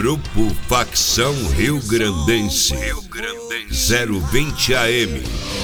Grupo Facção Rio Grandense 020 AM.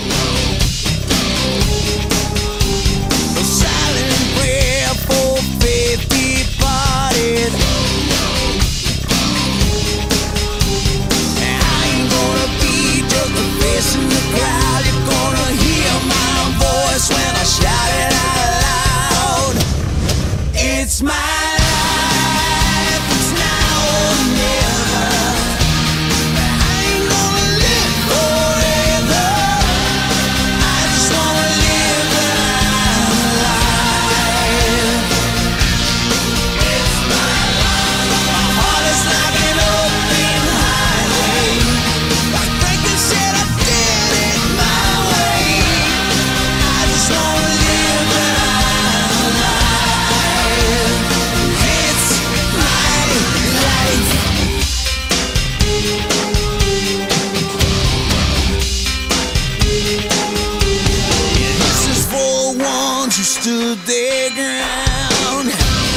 It's my life, it's now or never. I ain't gonna live forever. I just wanna live my life. It's my life. My heart is like an open highway. Like Franklin said, I did it my way. I just wanna live my life. Who stood their ground.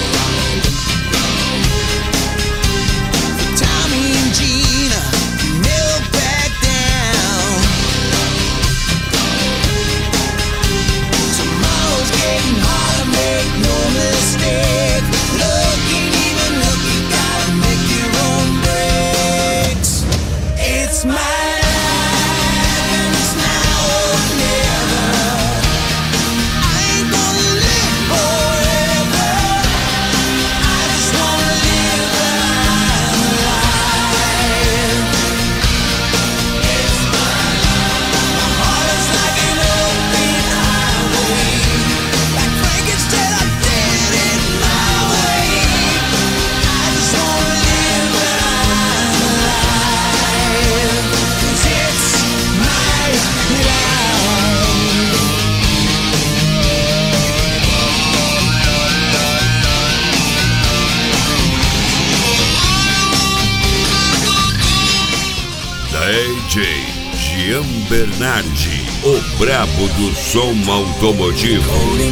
For Tommy and Gina, never back down. Tomorrow's getting harder, make no mistake. Looking, even looking, gotta make your own breaks. It's my DJ Gian Bernardi, o brabo do som automotivo.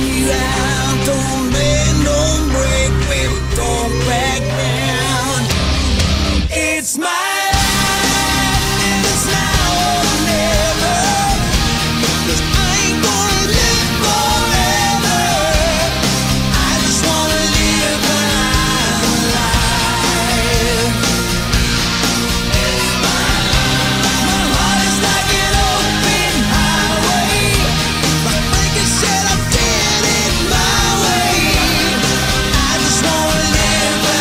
It's my life, and it's now or never. 'Cause I ain't gonna live forever. I just wanna live my life. It's my life. My heart is like an open highway. Like Franklin said, I did it my way. I just wanna live my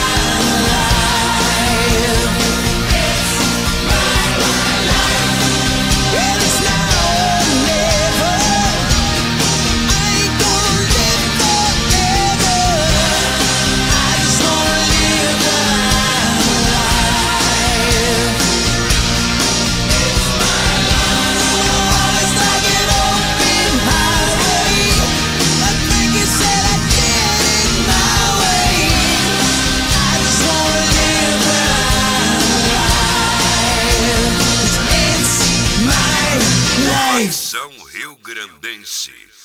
life. It's my life. And it's now or never. I ain't gonna live forever. I just wanna live my life. It's my life. It's like an open highway. Like Franklin said, I did it my way. I just wanna live my life. It's my life. Facção Rio Grandense